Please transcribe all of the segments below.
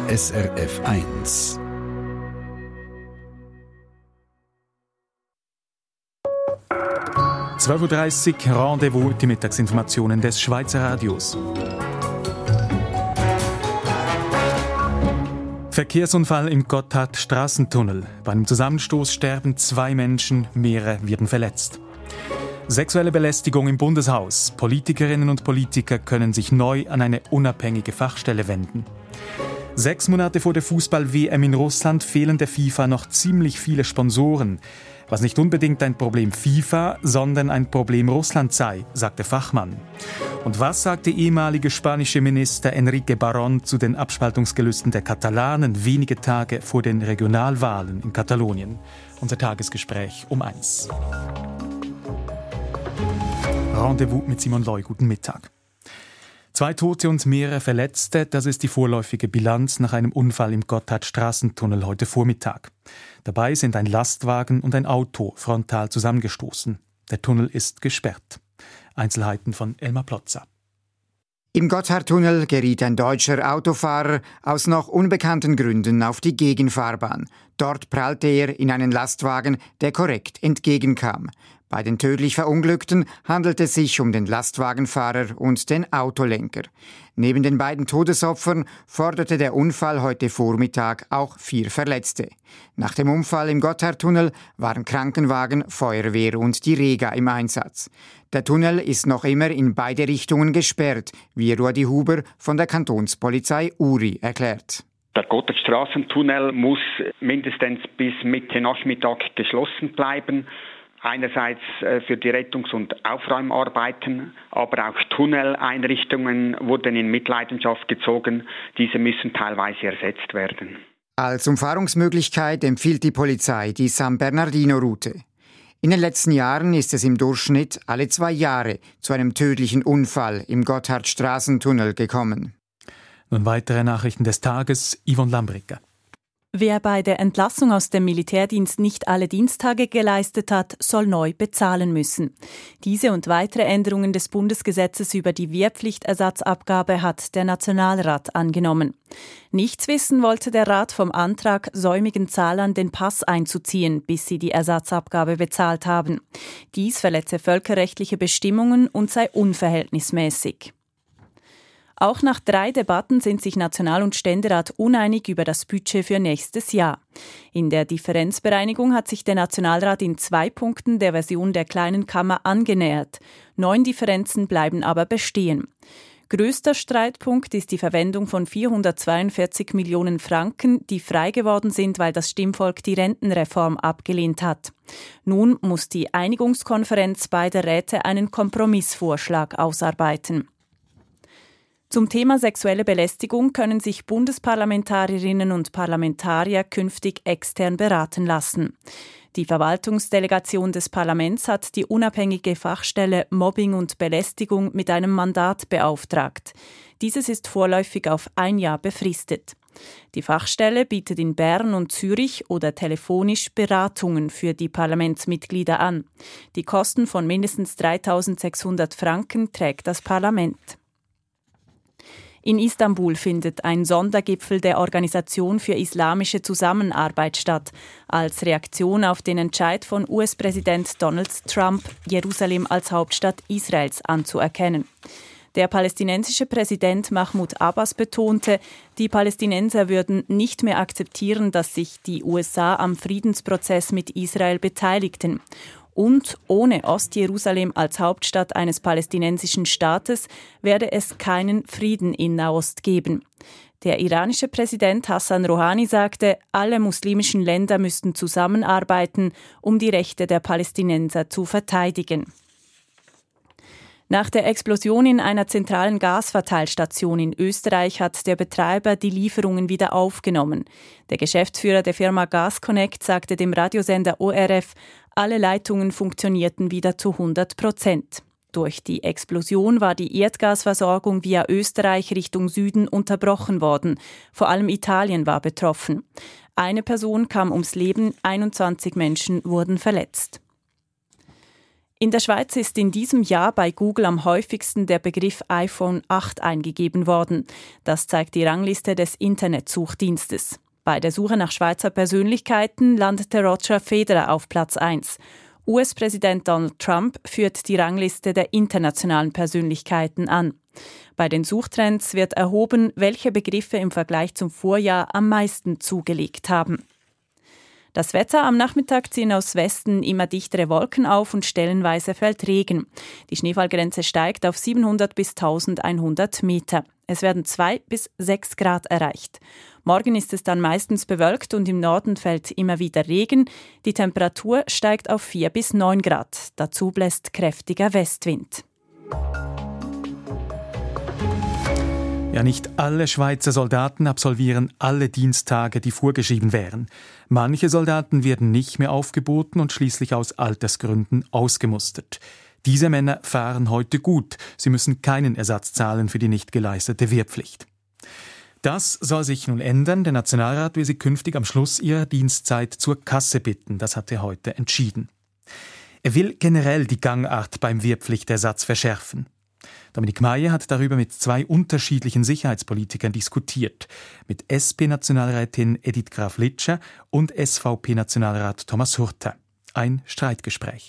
SRF 1. (12:30 Uhr) Rendezvous, die Mittagsinformationen des Schweizer Radios. Verkehrsunfall im Gotthard-Straßentunnel. Bei einem Zusammenstoß sterben 2 Menschen, mehrere werden verletzt. Sexuelle Belästigung im Bundeshaus. Politikerinnen und Politiker können sich neu an eine unabhängige Fachstelle wenden. 6 Monate vor der Fußball-WM in Russland fehlen der FIFA noch ziemlich viele Sponsoren. Was nicht unbedingt ein Problem FIFA, sondern ein Problem Russland sei, sagt der Fachmann. Und was sagt der ehemalige spanische Minister Enrique Barón zu den Abspaltungsgelüsten der Katalanen wenige Tage vor den Regionalwahlen in Katalonien? Unser Tagesgespräch um 1. Rendezvous mit Simon Loy. Guten Mittag. 2 Tote und mehrere Verletzte, das ist die vorläufige Bilanz nach einem Unfall im Gotthard-Straßentunnel heute Vormittag. Dabei sind ein Lastwagen und ein Auto frontal zusammengestoßen. Der Tunnel ist gesperrt. Einzelheiten von Elmar Plotzer. Im Gotthardtunnel geriet ein deutscher Autofahrer aus noch unbekannten Gründen auf die Gegenfahrbahn. Dort prallte er in einen Lastwagen, der korrekt entgegenkam. Bei den tödlich Verunglückten handelt es sich um den Lastwagenfahrer und den Autolenker. Neben den beiden Todesopfern forderte der Unfall heute Vormittag auch 4 Verletzte. Nach dem Unfall im Gotthardtunnel waren Krankenwagen, Feuerwehr und die Rega im Einsatz. Der Tunnel ist noch immer in beide Richtungen gesperrt, wie Ruedi Huber von der Kantonspolizei Uri erklärt. Der Gotthardstraßentunnel muss mindestens bis Mitte Nachmittag geschlossen bleiben. Einerseits für die Rettungs- und Aufräumarbeiten, aber auch Tunneleinrichtungen wurden in Mitleidenschaft gezogen. Diese müssen teilweise ersetzt werden. Als Umfahrungsmöglichkeit empfiehlt die Polizei die San Bernardino-Route. In den letzten Jahren ist es im Durchschnitt alle 2 Jahre zu einem tödlichen Unfall im Gotthard-Straßentunnel gekommen. Nun weitere Nachrichten des Tages, Yvonne Lambricker. Wer bei der Entlassung aus dem Militärdienst nicht alle Diensttage geleistet hat, soll neu bezahlen müssen. Diese und weitere Änderungen des Bundesgesetzes über die Wehrpflichtersatzabgabe hat der Nationalrat angenommen. Nichts wissen wollte der Rat vom Antrag, säumigen Zahlern den Pass einzuziehen, bis sie die Ersatzabgabe bezahlt haben. Dies verletze völkerrechtliche Bestimmungen und sei unverhältnismäßig. Auch nach 3 Debatten sind sich National- und Ständerat uneinig über das Budget für nächstes Jahr. In der Differenzbereinigung hat sich der Nationalrat in 2 Punkten der Version der Kleinen Kammer angenähert. 9 Differenzen bleiben aber bestehen. Größter Streitpunkt ist die Verwendung von 442 Millionen Franken, die frei geworden sind, weil das Stimmvolk die Rentenreform abgelehnt hat. Nun muss die Einigungskonferenz beider Räte einen Kompromissvorschlag ausarbeiten. Zum Thema sexuelle Belästigung können sich Bundesparlamentarierinnen und Parlamentarier künftig extern beraten lassen. Die Verwaltungsdelegation des Parlaments hat die unabhängige Fachstelle Mobbing und Belästigung mit einem Mandat beauftragt. Dieses ist vorläufig auf 1 Jahr befristet. Die Fachstelle bietet in Bern und Zürich oder telefonisch Beratungen für die Parlamentsmitglieder an. Die Kosten von mindestens 3.600 Franken trägt das Parlament. In Istanbul findet ein Sondergipfel der Organisation für islamische Zusammenarbeit statt, als Reaktion auf den Entscheid von US-Präsident Donald Trump, Jerusalem als Hauptstadt Israels anzuerkennen. Der palästinensische Präsident Mahmoud Abbas betonte, die Palästinenser würden nicht mehr akzeptieren, dass sich die USA am Friedensprozess mit Israel beteiligten. Und ohne Ostjerusalem als Hauptstadt eines palästinensischen Staates werde es keinen Frieden in Nahost geben. Der iranische Präsident Hassan Rouhani sagte, alle muslimischen Länder müssten zusammenarbeiten, um die Rechte der Palästinenser zu verteidigen. Nach der Explosion in einer zentralen Gasverteilstation in Österreich hat der Betreiber die Lieferungen wieder aufgenommen. Der Geschäftsführer der Firma Gasconnect sagte dem Radiosender ORF, alle Leitungen funktionierten wieder zu 100%. Durch die Explosion war die Erdgasversorgung via Österreich Richtung Süden unterbrochen worden. Vor allem Italien war betroffen. Eine Person kam ums Leben, 21 Menschen wurden verletzt. In der Schweiz ist in diesem Jahr bei Google am häufigsten der Begriff iPhone 8 eingegeben worden. Das zeigt die Rangliste des Internetsuchdienstes. Bei der Suche nach Schweizer Persönlichkeiten landete Roger Federer auf Platz 1. US-Präsident Donald Trump führt die Rangliste der internationalen Persönlichkeiten an. Bei den Suchtrends wird erhoben, welche Begriffe im Vergleich zum Vorjahr am meisten zugelegt haben. Das Wetter: am Nachmittag ziehen aus Westen immer dichtere Wolken auf und stellenweise fällt Regen. Die Schneefallgrenze steigt auf 700 bis 1100 Meter. Es werden 2 bis 6 Grad erreicht. Morgen ist es dann meistens bewölkt und im Norden fällt immer wieder Regen. Die Temperatur steigt auf 4 bis 9 Grad. Dazu bläst kräftiger Westwind. Ja, nicht alle Schweizer Soldaten absolvieren alle Diensttage, die vorgeschrieben wären. Manche Soldaten werden nicht mehr aufgeboten und schließlich aus Altersgründen ausgemustert. Diese Männer fahren heute gut. Sie müssen keinen Ersatz zahlen für die nicht geleistete Wehrpflicht. Das soll sich nun ändern. Der Nationalrat will sie künftig am Schluss ihrer Dienstzeit zur Kasse bitten. Das hat er heute entschieden. Er will generell die Gangart beim Wehrpflichtersatz verschärfen. Dominique Meier hat darüber mit 2 unterschiedlichen Sicherheitspolitikern diskutiert. Mit SP-Nationalrätin Edith Graf-Litscher und SVP-Nationalrat Thomas Hurter. Ein Streitgespräch.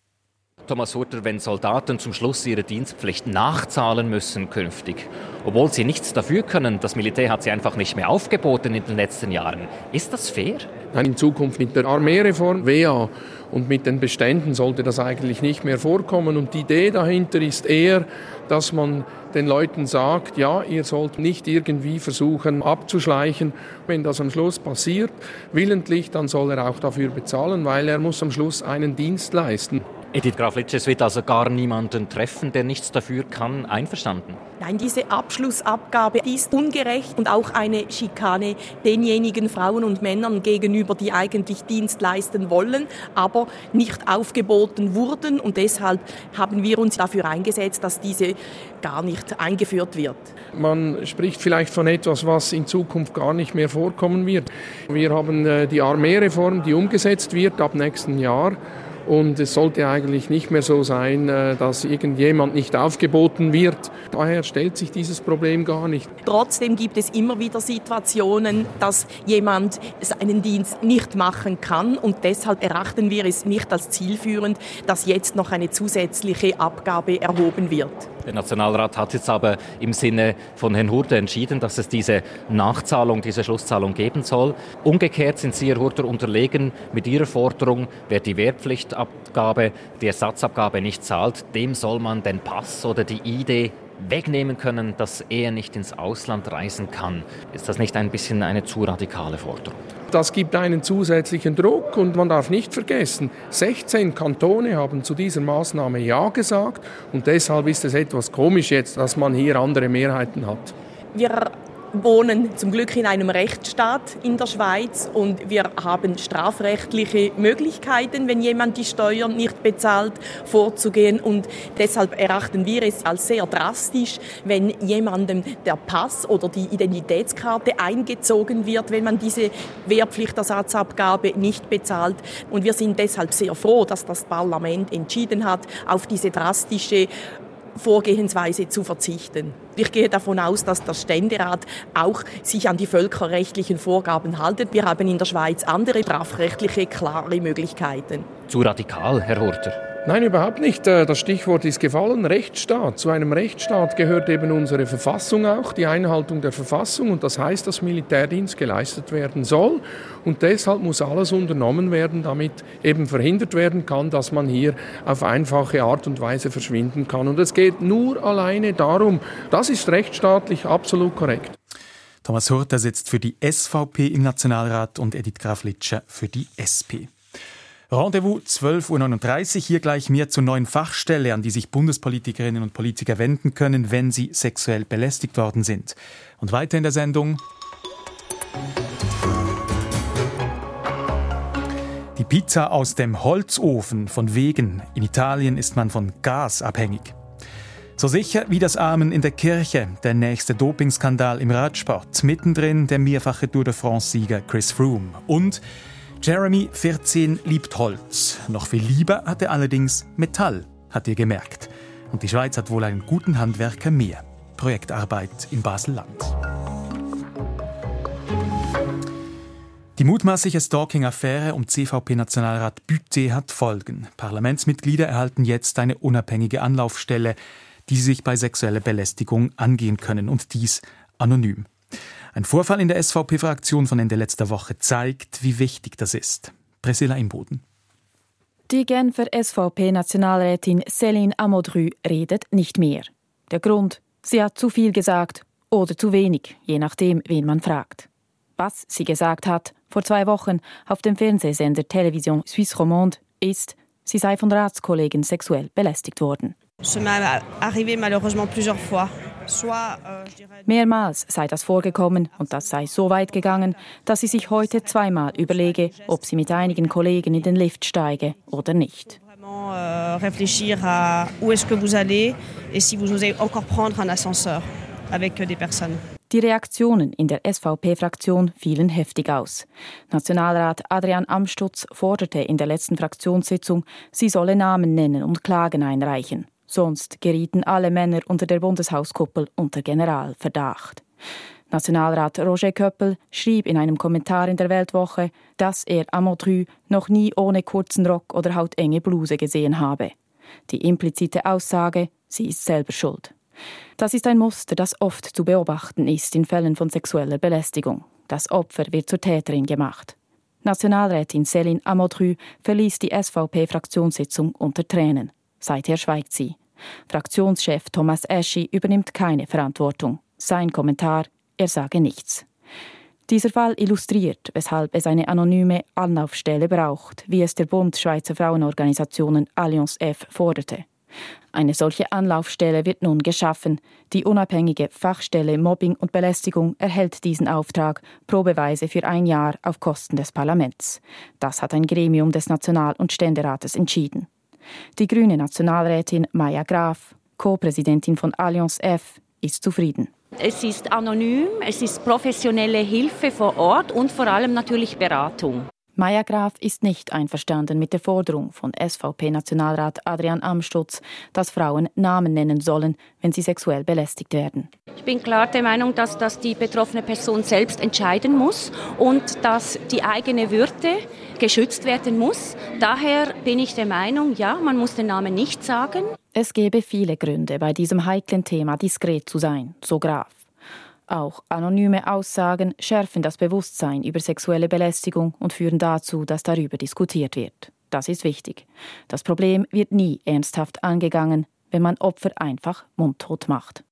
Thomas Hurter, wenn Soldaten zum Schluss ihrer Dienstpflicht nachzahlen müssen künftig, obwohl sie nichts dafür können, das Militär hat sie einfach nicht mehr aufgeboten in den letzten Jahren. Ist das fair? Nein, in Zukunft mit der Armeereform, WEA und mit den Beständen sollte das eigentlich nicht mehr vorkommen. Und die Idee dahinter ist eher, dass man den Leuten sagt, ja, ihr sollt nicht irgendwie versuchen abzuschleichen. Wenn das am Schluss passiert, willentlich, dann soll er auch dafür bezahlen, weil er muss am Schluss einen Dienst leisten. Edith Graf-Litscher, es wird also gar niemanden treffen, der nichts dafür kann. Einverstanden? Nein, diese Abschlussabgabe ist ungerecht und auch eine Schikane denjenigen Frauen und Männern gegenüber, die eigentlich Dienst leisten wollen, aber nicht aufgeboten wurden. Und deshalb haben wir uns dafür eingesetzt, dass diese gar nicht eingeführt wird. Man spricht vielleicht von etwas, was in Zukunft gar nicht mehr vorkommen wird. Wir haben die Armeereform, die umgesetzt wird ab nächsten Jahr. Und es sollte eigentlich nicht mehr so sein, dass irgendjemand nicht aufgeboten wird. Daher stellt sich dieses Problem gar nicht. Trotzdem gibt es immer wieder Situationen, dass jemand seinen Dienst nicht machen kann. Und deshalb erachten wir es nicht als zielführend, dass jetzt noch eine zusätzliche Abgabe erhoben wird. Der Nationalrat hat jetzt aber im Sinne von Herrn Hurter entschieden, dass es diese Nachzahlung, diese Schlusszahlung geben soll. Umgekehrt sind Sie, Herr Hurter, unterlegen mit Ihrer Forderung, wer die Wehrpflichtabgabe, die Ersatzabgabe nicht zahlt, dem soll man den Pass oder die ID wegnehmen können, dass er nicht ins Ausland reisen kann. Ist das nicht ein bisschen eine zu radikale Forderung? Das gibt einen zusätzlichen Druck und man darf nicht vergessen, 16 Kantone haben zu dieser Maßnahme Ja gesagt und deshalb ist es etwas komisch jetzt, dass man hier andere Mehrheiten hat. Wir wohnen zum Glück in einem Rechtsstaat in der Schweiz und wir haben strafrechtliche Möglichkeiten, wenn jemand die Steuern nicht bezahlt, vorzugehen. Und deshalb erachten wir es als sehr drastisch, wenn jemandem der Pass oder die Identitätskarte eingezogen wird, wenn man diese Wehrpflichtersatzabgabe nicht bezahlt. Und wir sind deshalb sehr froh, dass das Parlament entschieden hat, auf diese drastische Vorgehensweise zu verzichten. Ich gehe davon aus, dass der Ständerat auch sich an die völkerrechtlichen Vorgaben hält. Wir haben in der Schweiz andere strafrechtliche klare Möglichkeiten. Zu radikal, Herr Hurter? Nein, überhaupt nicht. Das Stichwort ist gefallen, Rechtsstaat. Zu einem Rechtsstaat gehört eben unsere Verfassung auch, die Einhaltung der Verfassung. Und das heißt, dass Militärdienst geleistet werden soll. Und deshalb muss alles unternommen werden, damit eben verhindert werden kann, dass man hier auf einfache Art und Weise verschwinden kann. Und es geht nur alleine darum, das ist rechtsstaatlich absolut korrekt. Thomas Hurter sitzt für die SVP im Nationalrat und Edith Graf-Litscher für die SP. Rendezvous 12.39 Uhr, hier gleich mehr zur neuen Fachstelle, an die sich Bundespolitikerinnen und Politiker wenden können, wenn sie sexuell belästigt worden sind. Und weiter in der Sendung: Die Pizza aus dem Holzofen von wegen. In Italien ist man von Gas abhängig. So sicher wie das Amen in der Kirche, der nächste Dopingskandal im Radsport. Mittendrin der mehrfache Tour de France-Sieger Chris Froome. Und Jeremy, 14, liebt Holz. Noch viel lieber hat er allerdings Metall, hat er gemerkt. Und die Schweiz hat wohl einen guten Handwerker mehr. Projektarbeit in Basel-Land. Die mutmaßliche Stalking-Affäre um CVP-Nationalrat Butté hat Folgen. Parlamentsmitglieder erhalten jetzt eine unabhängige Anlaufstelle, die sich bei sexueller Belästigung angehen können, und dies anonym. Ein Vorfall in der SVP-Fraktion von Ende letzter Woche zeigt, wie wichtig das ist. Priscilla Imboden. Die Genfer SVP-Nationalrätin Céline Amodru redet nicht mehr. Der Grund? Sie hat zu viel gesagt oder zu wenig, je nachdem, wen man fragt. Was sie gesagt hat, vor 2 Wochen auf dem Fernsehsender Television Suisse Romande, ist, sie sei von Ratskollegen sexuell belästigt worden. Mehrmals sei das vorgekommen und das sei so weit gegangen, dass sie sich heute 2-mal überlege, ob sie mit einigen Kollegen in den Lift steige oder nicht. Réfléchir à où est-ce que vous allez et si vous osez encore prendre un ascenseur avec des personnes. Die Reaktionen in der SVP-Fraktion fielen heftig aus. Nationalrat Adrian Amstutz forderte in der letzten Fraktionssitzung, sie solle Namen nennen und Klagen einreichen. Sonst gerieten alle Männer unter der Bundeshauskuppel unter Generalverdacht. Nationalrat Roger Köppel schrieb in einem Kommentar in der Weltwoche, dass er Amodru noch nie ohne kurzen Rock oder hautenge Bluse gesehen habe. Die implizite Aussage, sie ist selber schuld. Das ist ein Muster, das oft zu beobachten ist in Fällen von sexueller Belästigung. Das Opfer wird zur Täterin gemacht. Nationalrätin Céline Amodru verließ die SVP-Fraktionssitzung unter Tränen. Seither schweigt sie. Fraktionschef Thomas Eschi übernimmt keine Verantwortung. Sein Kommentar: er sage nichts. Dieser Fall illustriert, weshalb es eine anonyme Anlaufstelle braucht, wie es der Bund Schweizer Frauenorganisationen Allianz F forderte. Eine solche Anlaufstelle wird nun geschaffen. Die unabhängige Fachstelle Mobbing und Belästigung erhält diesen Auftrag probeweise für 1 Jahr auf Kosten des Parlaments. Das hat ein Gremium des National- und Ständerates entschieden. Die grüne Nationalrätin Maya Graf, Co-Präsidentin von Allianz F, ist zufrieden. Es ist anonym, es ist professionelle Hilfe vor Ort und vor allem natürlich Beratung. Maya Graf ist nicht einverstanden mit der Forderung von SVP-Nationalrat Adrian Amstutz, dass Frauen Namen nennen sollen, wenn sie sexuell belästigt werden. Ich bin klar der Meinung, dass das die betroffene Person selbst entscheiden muss und dass die eigene Würde geschützt werden muss. Daher bin ich der Meinung, ja, man muss den Namen nicht sagen. Es gäbe viele Gründe, bei diesem heiklen Thema diskret zu sein, so Graf. Auch anonyme Aussagen schärfen das Bewusstsein über sexuelle Belästigung und führen dazu, dass darüber diskutiert wird. Das ist wichtig. Das Problem wird nie ernsthaft angegangen, wenn man Opfer einfach mundtot macht.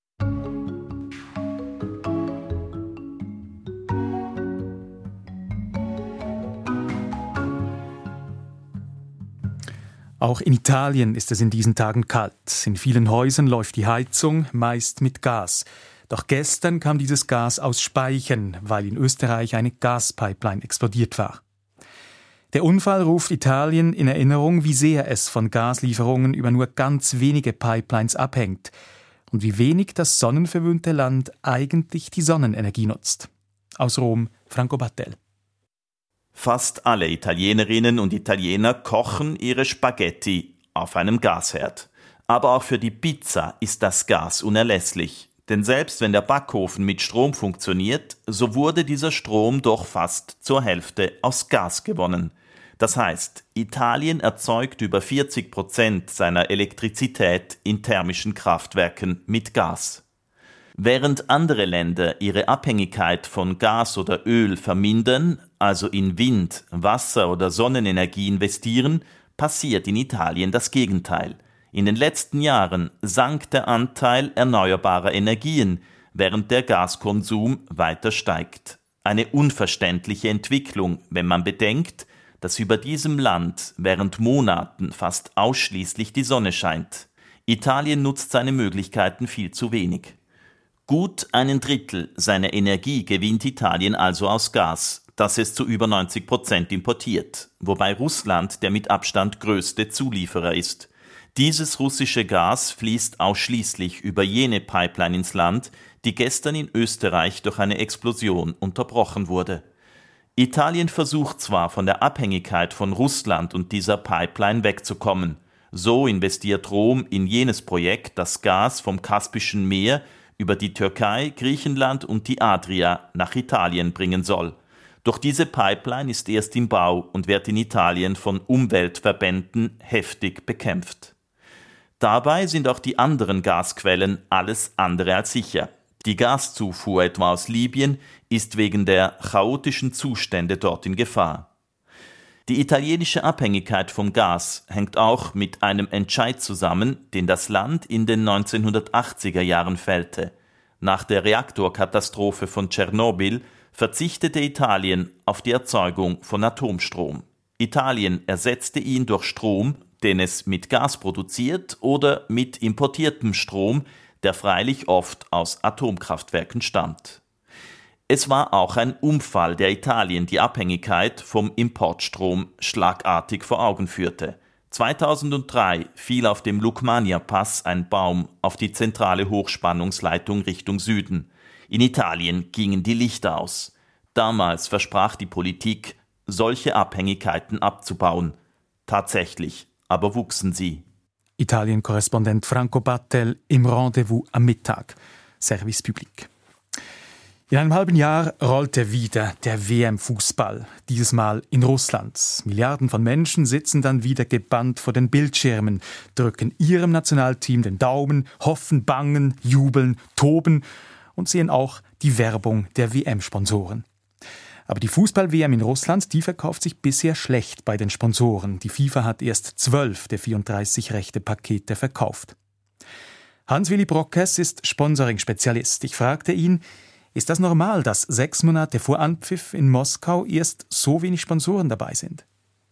Auch in Italien ist es in diesen Tagen kalt. In vielen Häusern läuft die Heizung meist mit Gas. Doch gestern kam dieses Gas aus Speichen, weil in Österreich eine Gaspipeline explodiert war. Der Unfall ruft Italien in Erinnerung, wie sehr es von Gaslieferungen über nur ganz wenige Pipelines abhängt und wie wenig das sonnenverwöhnte Land eigentlich die Sonnenenergie nutzt. Aus Rom, Franco Battel. Fast alle Italienerinnen und Italiener kochen ihre Spaghetti auf einem Gasherd. Aber auch für die Pizza ist das Gas unerlässlich. Denn selbst wenn der Backofen mit Strom funktioniert, so wurde dieser Strom doch fast zur Hälfte aus Gas gewonnen. Das heißt, Italien erzeugt über 40% seiner Elektrizität in thermischen Kraftwerken mit Gas. Während andere Länder ihre Abhängigkeit von Gas oder Öl vermindern, also in Wind-, Wasser- oder Sonnenenergie investieren, passiert in Italien das Gegenteil. In den letzten Jahren sank der Anteil erneuerbarer Energien, während der Gaskonsum weiter steigt. Eine unverständliche Entwicklung, wenn man bedenkt, dass über diesem Land während Monaten fast ausschließlich die Sonne scheint. Italien nutzt seine Möglichkeiten viel zu wenig. Gut 1/3 seiner Energie gewinnt Italien also aus Gas, das es zu über 90% importiert, wobei Russland der mit Abstand größte Zulieferer ist. Dieses russische Gas fließt ausschließlich über jene Pipeline ins Land, die gestern in Österreich durch eine Explosion unterbrochen wurde. Italien versucht zwar, von der Abhängigkeit von Russland und dieser Pipeline wegzukommen. So investiert Rom in jenes Projekt, das Gas vom Kaspischen Meer über die Türkei, Griechenland und die Adria nach Italien bringen soll. Doch diese Pipeline ist erst im Bau und wird in Italien von Umweltverbänden heftig bekämpft. Dabei sind auch die anderen Gasquellen alles andere als sicher. Die Gaszufuhr etwa aus Libyen ist wegen der chaotischen Zustände dort in Gefahr. Die italienische Abhängigkeit vom Gas hängt auch mit einem Entscheid zusammen, den das Land in den 1980er Jahren fällte. Nach der Reaktorkatastrophe von Tschernobyl verzichtete Italien auf die Erzeugung von Atomstrom. Italien ersetzte ihn durch Strom, den es mit Gas produziert oder mit importiertem Strom, der freilich oft aus Atomkraftwerken stammt. Es war auch ein Unfall, der Italien die Abhängigkeit vom Importstrom schlagartig vor Augen führte. 2003 fiel auf dem Lukmania-Pass ein Baum auf die zentrale Hochspannungsleitung Richtung Süden. In Italien gingen die Lichter aus. Damals versprach die Politik, solche Abhängigkeiten abzubauen. Tatsächlich aber wuchsen sie. Italien-Korrespondent Franco Battel im Rendezvous am Mittag. Service Public. In einem halben Jahr rollte wieder der WM-Fußball, dieses Mal in Russland. Milliarden von Menschen sitzen dann wieder gebannt vor den Bildschirmen, drücken ihrem Nationalteam den Daumen, hoffen, bangen, jubeln, toben und sehen auch die Werbung der WM-Sponsoren. Aber die Fußball-WM in Russland, die verkauft sich bisher schlecht bei den Sponsoren. Die FIFA hat erst 12 der 34 Rechtepakete verkauft. Hans-Willi Brockes ist Sponsoring-Spezialist. Ich fragte ihn, ist das normal, dass 6 Monate vor Anpfiff in Moskau erst so wenig Sponsoren dabei sind?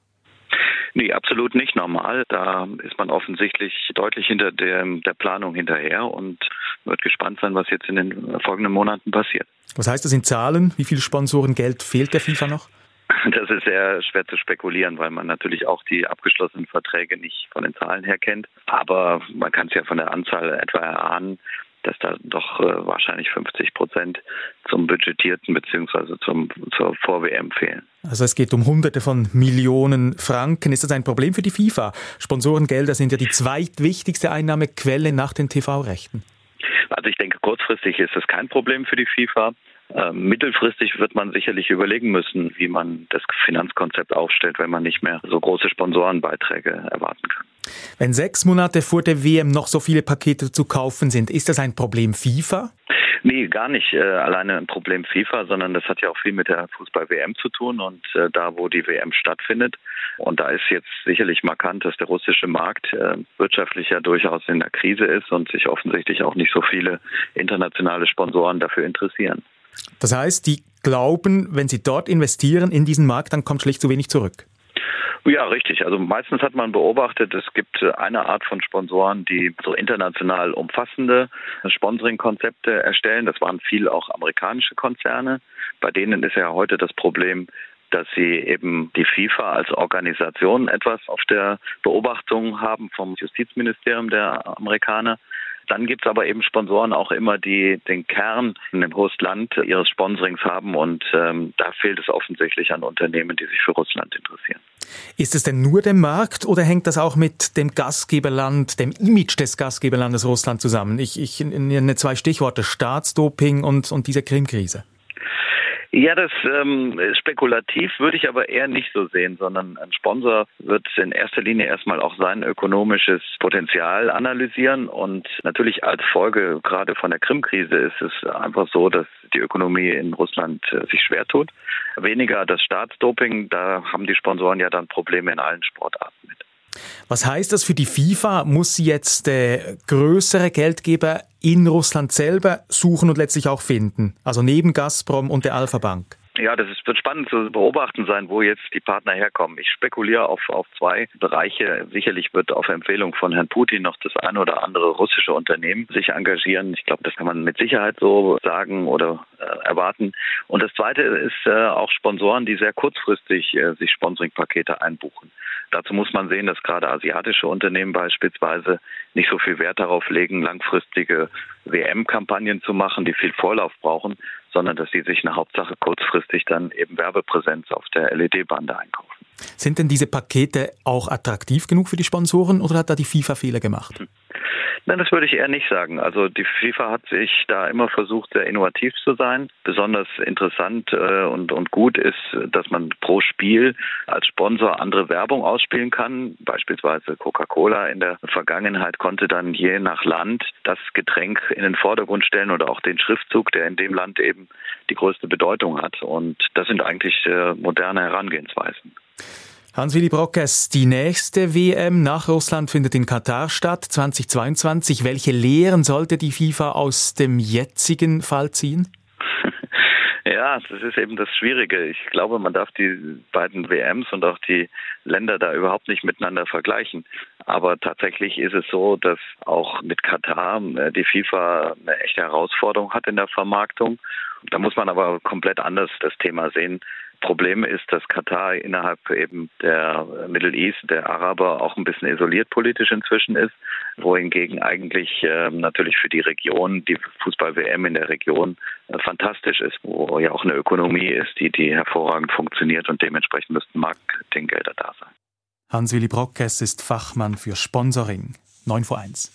Nee, absolut nicht normal. Da ist man offensichtlich deutlich hinter der Planung hinterher und wird gespannt sein, was jetzt in den folgenden Monaten passiert. Was heißt das in Zahlen? Wie viel Sponsorengeld fehlt der FIFA noch? Das ist sehr schwer zu spekulieren, weil man natürlich auch die abgeschlossenen Verträge nicht von den Zahlen her kennt. Aber man kann es ja von der Anzahl etwa erahnen, dass da doch wahrscheinlich 50% zum budgetierten bzw. zur Vor-WM fehlen. Also es geht um Hunderte von Millionen Franken. Ist das ein Problem für die FIFA? Sponsorengelder sind ja die zweitwichtigste Einnahmequelle nach den TV-Rechten. Also ich denke, kurzfristig ist es kein Problem für die FIFA. Mittelfristig wird man sicherlich überlegen müssen, wie man das Finanzkonzept aufstellt, wenn man nicht mehr so große Sponsorenbeiträge erwarten kann. Wenn 6 Monate vor der WM noch so viele Pakete zu kaufen sind, ist das ein Problem FIFA? Nee, gar nicht alleine ein Problem FIFA, sondern das hat ja auch viel mit der Fußball-WM zu tun und da, wo die WM stattfindet. Und da ist jetzt sicherlich markant, dass der russische Markt wirtschaftlich ja durchaus in der Krise ist und sich offensichtlich auch nicht so viele internationale Sponsoren dafür interessieren. Das heißt, die glauben, wenn sie dort investieren in diesen Markt, dann kommt schlicht zu wenig zurück. Ja, richtig. Also meistens hat man beobachtet, es gibt eine Art von Sponsoren, die so international umfassende Sponsoring-Konzepte erstellen. Das waren viel auch amerikanische Konzerne. Bei denen ist ja heute das Problem, dass sie eben die FIFA als Organisation etwas auf der Beobachtung haben vom Justizministerium der Amerikaner. Dann gibt es aber eben Sponsoren auch immer, die den Kern in dem Hostland ihres Sponsorings haben und da fehlt es offensichtlich an Unternehmen, die sich für Russland interessieren. Ist es denn nur der Markt oder hängt das auch mit dem Gastgeberland, dem Image des Gastgeberlandes Russland zusammen? Ich nenne 2 Stichworte, Staatsdoping und diese Krim-Krise. Ja, das spekulativ würde ich aber eher nicht so sehen, sondern ein Sponsor wird in erster Linie erstmal auch sein ökonomisches Potenzial analysieren und natürlich als Folge gerade von der Krim-Krise ist es einfach so, dass die Ökonomie in Russland sich schwer tut. Weniger das Staatsdoping, da haben die Sponsoren ja dann Probleme in allen Sportarten mit. Was heißt das für die FIFA? Muss sie jetzt größere Geldgeber in Russland selber suchen und letztlich auch finden? Also neben Gazprom und der Alpha Bank? Ja, wird spannend zu beobachten sein, wo jetzt die Partner herkommen. Ich spekuliere auf 2 Bereiche. Sicherlich wird auf Empfehlung von Herrn Putin noch das eine oder andere russische Unternehmen sich engagieren. Ich glaube, das kann man mit Sicherheit so sagen oder erwarten. Und das Zweite ist auch Sponsoren, die sehr kurzfristig sich Sponsoringpakete einbuchen. Dazu muss man sehen, dass gerade asiatische Unternehmen beispielsweise nicht so viel Wert darauf legen, langfristige WM-Kampagnen zu machen, die viel Vorlauf brauchen, sondern dass sie sich eine Hauptsache kurzfristig dann eben Werbepräsenz auf der LED-Bande einkaufen. Sind denn diese Pakete auch attraktiv genug für die Sponsoren oder hat da die FIFA Fehler gemacht? Nein, das würde ich eher nicht sagen. Also die FIFA hat sich da immer versucht, sehr innovativ zu sein. Besonders interessant und gut ist, dass man pro Spiel als Sponsor andere Werbung ausspielen kann. Beispielsweise Coca-Cola in der Vergangenheit konnte dann je nach Land das Getränk in den Vordergrund stellen oder auch den Schriftzug, der in dem Land eben die größte Bedeutung hat. Und das sind eigentlich moderne Herangehensweisen. Hans-Willy Brockes, die nächste WM nach Russland findet in Katar statt, 2022. Welche Lehren sollte die FIFA aus dem jetzigen Fall ziehen? Ja, das ist eben das Schwierige. Ich glaube, man darf die beiden WMs und auch die Länder da überhaupt nicht miteinander vergleichen. Aber tatsächlich ist es so, dass auch mit Katar die FIFA eine echte Herausforderung hat in der Vermarktung. Da muss man aber komplett anders das Thema sehen. Problem ist, dass Katar innerhalb eben der Middle East, der Araber, auch ein bisschen isoliert politisch inzwischen ist, wohingegen eigentlich natürlich für die Region, die Fußball-WM in der Region fantastisch ist, wo ja auch eine Ökonomie ist, die hervorragend funktioniert und dementsprechend müssten Marketinggelder da sein. Hans-Willy Brockes ist Fachmann für Sponsoring. 9:01.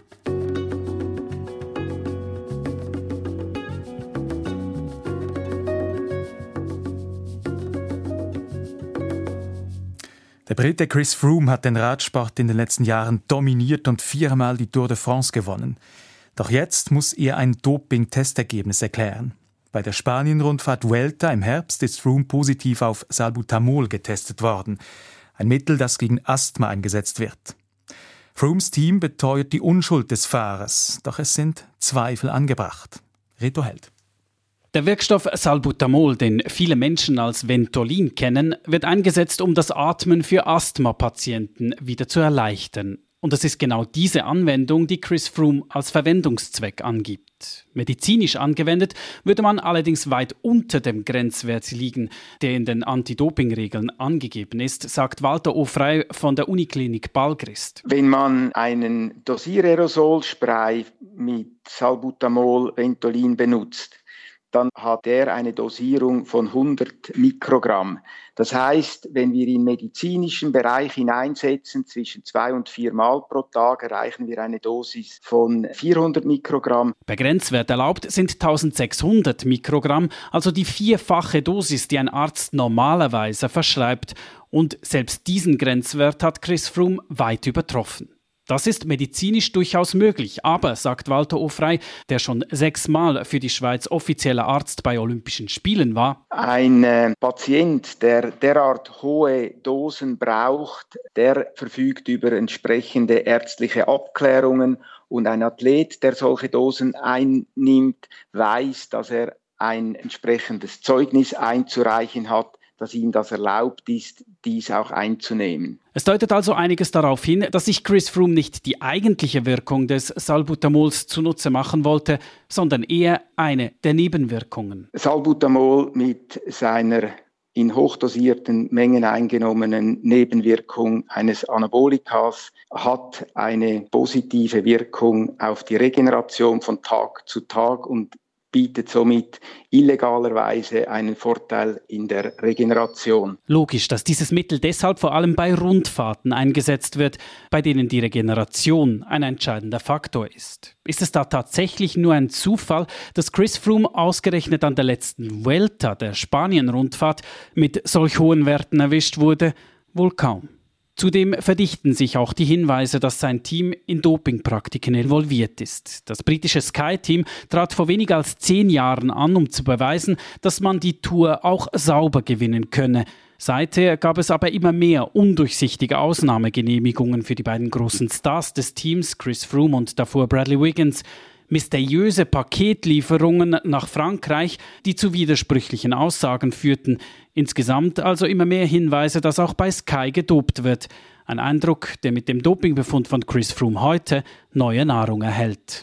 Der Brite Chris Froome hat den Radsport in den letzten Jahren dominiert und 4-mal die Tour de France gewonnen. Doch jetzt muss er ein Doping-Testergebnis erklären. Bei der Spanien-Rundfahrt Vuelta im Herbst ist Froome positiv auf Salbutamol getestet worden. Ein Mittel, das gegen Asthma eingesetzt wird. Froomes Team beteuert die Unschuld des Fahrers, doch es sind Zweifel angebracht. Reto Held. Der Wirkstoff Salbutamol, den viele Menschen als Ventolin kennen, wird eingesetzt, um das Atmen für Asthma-Patienten wieder zu erleichtern. Und es ist genau diese Anwendung, die Chris Froome als Verwendungszweck angibt. Medizinisch angewendet würde man allerdings weit unter dem Grenzwert liegen, der in den Anti-Doping-Regeln angegeben ist, sagt Walter Ofrey von der Uniklinik Balgrist. Wenn man einen Dosiererosol-Spray mit Salbutamol Ventolin benutzt, dann hat er eine Dosierung von 100 Mikrogramm. Das heißt, wenn wir im medizinischen Bereich hineinsetzen, zwischen 2 und 4 Mal pro Tag, erreichen wir eine Dosis von 400 Mikrogramm. Bei Grenzwert erlaubt sind 1600 Mikrogramm, also die 4-fache Dosis, die ein Arzt normalerweise verschreibt. Und selbst diesen Grenzwert hat Chris Froome weit übertroffen. Das ist medizinisch durchaus möglich, aber, sagt Walter Ofrey, der schon 6-mal für die Schweiz offizieller Arzt bei Olympischen Spielen war. Ein Patient, der derart hohe Dosen braucht, der verfügt über entsprechende ärztliche Abklärungen und ein Athlet, der solche Dosen einnimmt, weiß, dass er ein entsprechendes Zeugnis einzureichen hat, dass ihm das erlaubt ist, dies auch einzunehmen. Es deutet also einiges darauf hin, dass sich Chris Froome nicht die eigentliche Wirkung des Salbutamols zunutze machen wollte, sondern eher eine der Nebenwirkungen. Salbutamol mit seiner in hochdosierten Mengen eingenommenen Nebenwirkung eines Anabolikas hat eine positive Wirkung auf die Regeneration von Tag zu Tag und bietet somit illegalerweise einen Vorteil in der Regeneration. Logisch, dass dieses Mittel deshalb vor allem bei Rundfahrten eingesetzt wird, bei denen die Regeneration ein entscheidender Faktor ist. Ist es da tatsächlich nur ein Zufall, dass Chris Froome ausgerechnet an der letzten Vuelta, der Spanien-Rundfahrt, mit solch hohen Werten erwischt wurde? Wohl kaum. Zudem verdichten sich auch die Hinweise, dass sein Team in Dopingpraktiken involviert ist. Das britische Sky-Team trat vor weniger als 10 Jahren an, um zu beweisen, dass man die Tour auch sauber gewinnen könne. Seither gab es aber immer mehr undurchsichtige Ausnahmegenehmigungen für die beiden großen Stars des Teams, Chris Froome und davor Bradley Wiggins. Mysteriöse Paketlieferungen nach Frankreich, die zu widersprüchlichen Aussagen führten. Insgesamt also immer mehr Hinweise, dass auch bei Sky gedopt wird. Ein Eindruck, der mit dem Dopingbefund von Chris Froome heute neue Nahrung erhält.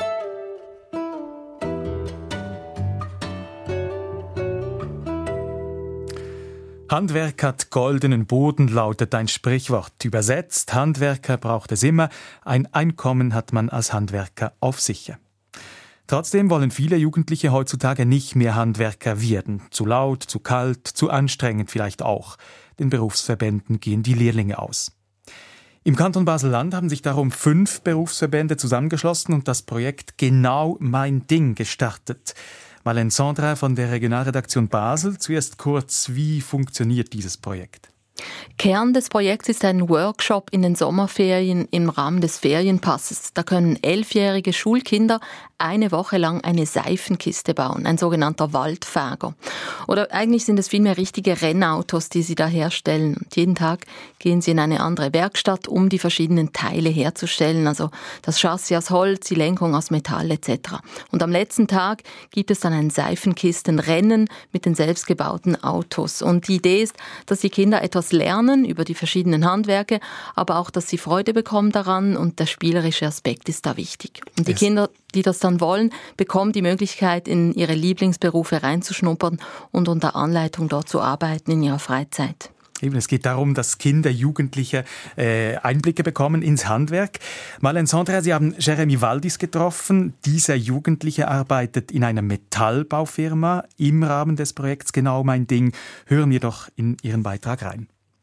Handwerk hat goldenen Boden, lautet ein Sprichwort. Übersetzt, Handwerker braucht es immer, ein Einkommen hat man als Handwerker auf sicher. Trotzdem wollen viele Jugendliche heutzutage nicht mehr Handwerker werden. Zu laut, zu kalt, zu anstrengend vielleicht auch. Den Berufsverbänden gehen die Lehrlinge aus. Im Kanton Basel-Land haben sich darum 5 Berufsverbände zusammengeschlossen und das Projekt Genau mein Ding gestartet. Marlene Sandra von der Regionalredaktion Basel. Zuerst kurz, wie funktioniert dieses Projekt? Kern des Projekts ist ein Workshop in den Sommerferien im Rahmen des Ferienpasses. Da können 11-jährige Schulkinder eine Woche lang eine Seifenkiste bauen, ein sogenannter Waldfäger. Oder eigentlich sind es vielmehr richtige Rennautos, die sie da herstellen. Und jeden Tag gehen sie in eine andere Werkstatt, um die verschiedenen Teile herzustellen. Also das Chassis aus Holz, die Lenkung aus Metall etc. Und am letzten Tag gibt es dann ein Seifenkistenrennen mit den selbstgebauten Autos. Und die Idee ist, dass die Kinder etwas lernen über die verschiedenen Handwerke, aber auch, dass sie Freude bekommen daran und der spielerische Aspekt ist da wichtig. Und die Kinder, die das dann wollen, bekommen die Möglichkeit, in ihre Lieblingsberufe reinzuschnuppern und unter Anleitung dort zu arbeiten in ihrer Freizeit. Eben, es geht darum, dass Kinder, Jugendliche Einblicke bekommen ins Handwerk. Marlene Sandra, Sie haben Jeremy Waldis getroffen. Dieser Jugendliche arbeitet in einer Metallbaufirma im Rahmen des Projekts Genau mein Ding. Hören wir doch in Ihren Beitrag rein.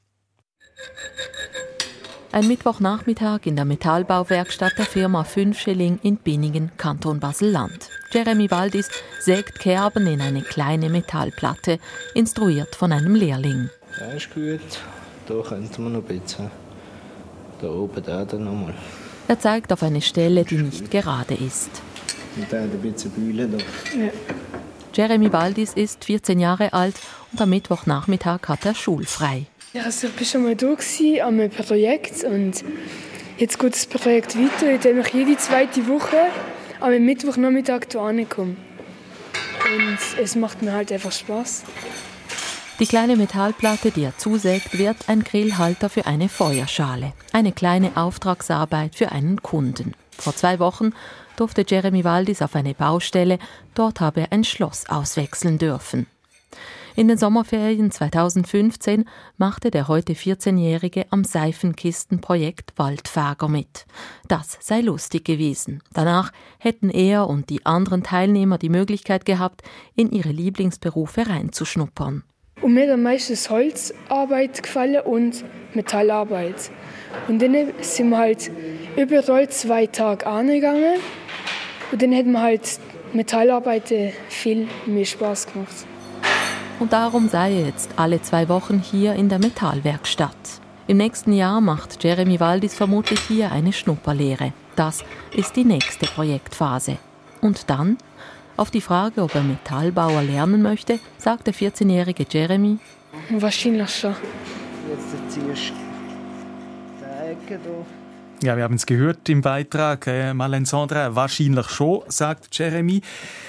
Ein Mittwochnachmittag in der Metallbauwerkstatt der Firma 5 Schilling in Binningen, Kanton Basel-Land. Jeremy Waldis sägt Kerben in eine kleine Metallplatte, instruiert von einem Lehrling. Das ist gut. Da könnte man noch ein bisschen. Da oben dann nochmal. Er zeigt auf eine Stelle, die nicht gerade ist. Und da hat ein bisschen Bühle da. Ja. Jeremy Waldis ist 14 Jahre alt und am Mittwochnachmittag hat er schulfrei. Ja, also ich war schon mal da an einem Projekt und jetzt geht das Projekt weiter, indem ich jede zweite Woche am Mittwochnachmittag hier ankomme. Und es macht mir halt einfach Spaß. Die kleine Metallplatte, die er zusägt, wird ein Grillhalter für eine Feuerschale. Eine kleine Auftragsarbeit für einen Kunden. Vor 2 Wochen durfte Jeremy Waldis auf eine Baustelle. Dort habe er ein Schloss auswechseln dürfen. In den Sommerferien 2015 machte der heute 14-Jährige am Seifenkistenprojekt Waldfäger mit. Das sei lustig gewesen. Danach hätten er und die anderen Teilnehmer die Möglichkeit gehabt, in ihre Lieblingsberufe reinzuschnuppern. Und mir hat am meisten Holzarbeit gefallen und Metallarbeit. Und dann sind wir halt überall 2 Tage angegangen. Und dann hat mir halt Metallarbeit viel mehr Spaß gemacht. Und darum sei er jetzt alle 2 Wochen hier in der Metallwerkstatt. Im nächsten Jahr macht Jeremy Waldis vermutlich hier eine Schnupperlehre. Das ist die nächste Projektphase. Und dann? Auf die Frage, ob er Metallbauer lernen möchte, sagt der 14-jährige Jeremy: Wahrscheinlich schon. Jetzt ziehst du die Ecke hier. Ja, wir haben es gehört im Beitrag. Marlene Sandra, wahrscheinlich schon, sagt Jeremy.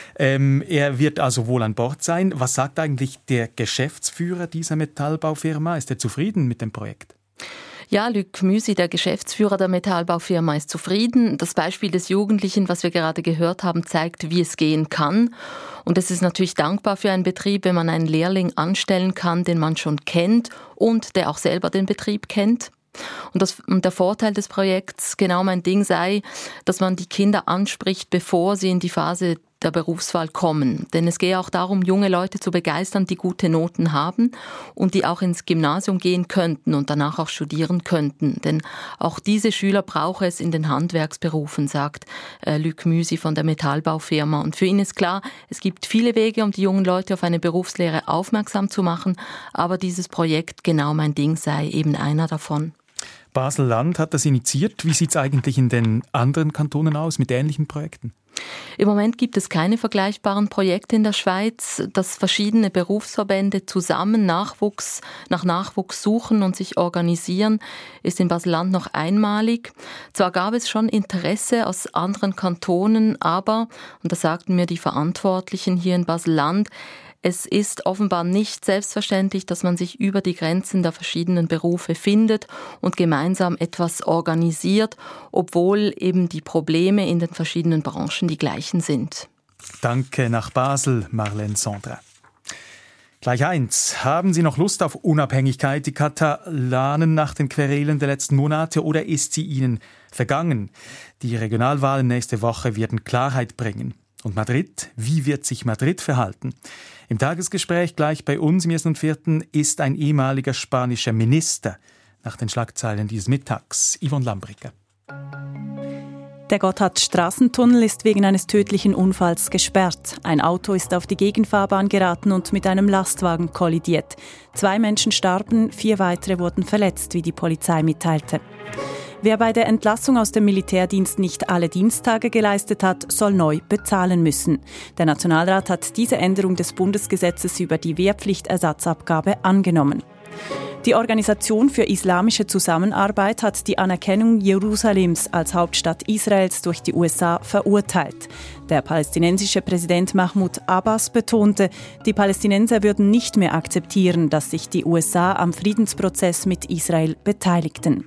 Er wird also wohl an Bord sein. Was sagt eigentlich der Geschäftsführer dieser Metallbaufirma? Ist er zufrieden mit dem Projekt? Ja, Luc Müsi, der Geschäftsführer der Metallbaufirma, ist zufrieden. Das Beispiel des Jugendlichen, was wir gerade gehört haben, zeigt, wie es gehen kann. Und es ist natürlich dankbar für einen Betrieb, wenn man einen Lehrling anstellen kann, den man schon kennt und der auch selber den Betrieb kennt. Und der Vorteil des Projekts Genau mein Ding sei, dass man die Kinder anspricht, bevor sie in die Phase der Berufswahl kommen. Denn es gehe auch darum, junge Leute zu begeistern, die gute Noten haben und die auch ins Gymnasium gehen könnten und danach auch studieren könnten. Denn auch diese Schüler brauche es in den Handwerksberufen, sagt Luc Müsi von der Metallbaufirma. Und für ihn ist klar, es gibt viele Wege, um die jungen Leute auf eine Berufslehre aufmerksam zu machen, aber dieses Projekt Genau mein Ding sei eben einer davon. Basel-Land hat das initiiert. Wie sieht es eigentlich in den anderen Kantonen aus mit ähnlichen Projekten? Im Moment gibt es keine vergleichbaren Projekte in der Schweiz, dass verschiedene Berufsverbände zusammen nach Nachwuchs suchen und sich organisieren, ist in Basel-Land noch einmalig. Zwar gab es schon Interesse aus anderen Kantonen, aber, und das sagten mir die Verantwortlichen hier in Basel-Land, es ist offenbar nicht selbstverständlich, dass man sich über die Grenzen der verschiedenen Berufe findet und gemeinsam etwas organisiert, obwohl eben die Probleme in den verschiedenen Branchen die gleichen sind. Danke nach Basel, Marlene Sandra. Gleich 1. Haben Sie noch Lust auf Unabhängigkeit, die Katalanen nach den Querelen der letzten Monate, oder ist sie Ihnen vergangen? Die Regionalwahlen nächste Woche werden Klarheit bringen. Und Madrid? Wie wird sich Madrid verhalten? Im Tagesgespräch gleich bei uns im 1.4. ist ein ehemaliger spanischer Minister. Nach den Schlagzeilen dieses Mittags. Yvonne Lambricke. Der Gotthard-Straßentunnel ist wegen eines tödlichen Unfalls gesperrt. Ein Auto ist auf die Gegenfahrbahn geraten und mit einem Lastwagen kollidiert. 2 Menschen starben, 4 weitere wurden verletzt, wie die Polizei mitteilte. Wer bei der Entlassung aus dem Militärdienst nicht alle Diensttage geleistet hat, soll neu bezahlen müssen. Der Nationalrat hat diese Änderung des Bundesgesetzes über die Wehrpflichtersatzabgabe angenommen. Die Organisation für islamische Zusammenarbeit hat die Anerkennung Jerusalems als Hauptstadt Israels durch die USA verurteilt. Der palästinensische Präsident Mahmoud Abbas betonte, die Palästinenser würden nicht mehr akzeptieren, dass sich die USA am Friedensprozess mit Israel beteiligten.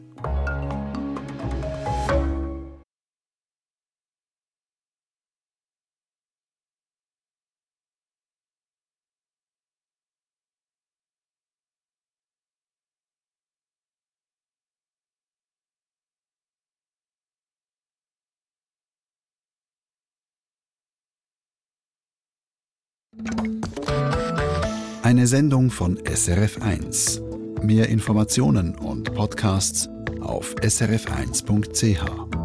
Eine Sendung von SRF1. Mehr Informationen und Podcasts auf srf1.ch.